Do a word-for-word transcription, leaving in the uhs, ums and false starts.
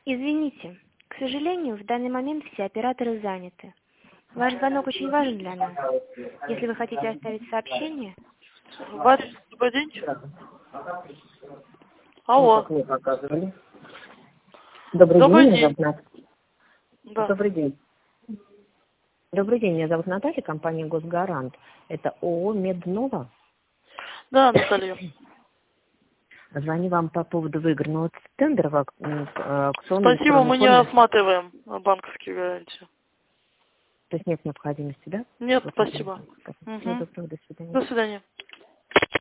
Извините, к сожалению, в данный момент все операторы заняты. Ваш звонок очень важен для нас. Если вы хотите оставить сообщение... Варя, освободите? Алло. Мы показывали. Добрый, Добрый день, меня день. зовут Нат... Да. Добрый день. Добрый день, меня зовут Наталья, компания Госгарант. Это ООО «Меднова». Да, Наталья. Звоню вам по поводу выигранного тендера в ак- м, акционном Спасибо, мы не фонде. рассматриваем банковские гарантии. То есть нет необходимости, да? Нет, Вот спасибо. это. Всего Угу. доброго, до свидания. До свидания.